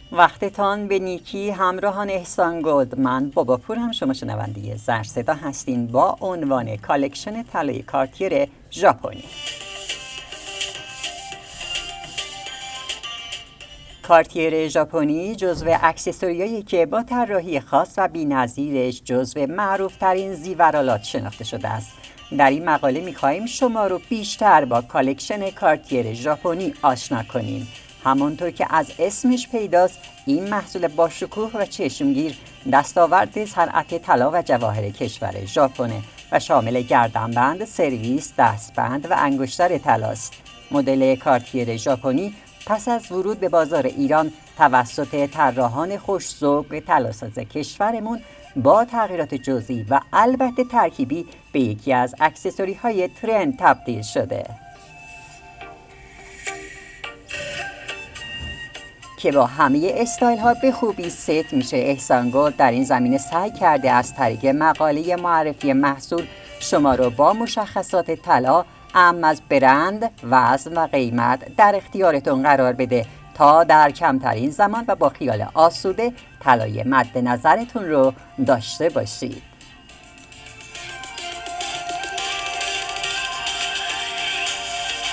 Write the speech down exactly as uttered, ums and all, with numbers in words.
وقتتان به نیکی همراهان احسان گلدمن باباپور هم شما شنونده زر صدا هستین با عنوان کالکشن طلای کارتیر ژاپنی. کارتیر ژاپنی جزو اکسسوریایی که با طراحی خاص و بی‌نظیرش جزو معروف‌ترین زیورآلات شناخته شده است. در این مقاله می‌خواهیم شما رو بیشتر با کالکشن کارتیر ژاپنی آشنا کنیم. همانطور که از اسمش پیداست، این محصول با شکوه و چشمگیر دستاورد صنعت طلا و جواهر کشور ژاپن و شامل گردنبند، سرویس، دستبند و انگشتر طلاست. مدل کارتیر ژاپنی پس از ورود به بازار ایران توسط طراحان خوش‌ذوق طلاساز کشورمون با تغییرات جزئی و البته ترکیبی به یکی از اکسسوری‌های ترند تبدیل شده که با همه استایل ها به خوبی ست میشه. احسان گلد در این زمینه سعی کرده از طریق مقاله معرفی محصول شما رو با مشخصات طلا، اهم از برند، وزن و قیمت در اختیارتون قرار بده تا در کمترین زمان و با خیال آسوده طلای مد نظرتون رو داشته باشید.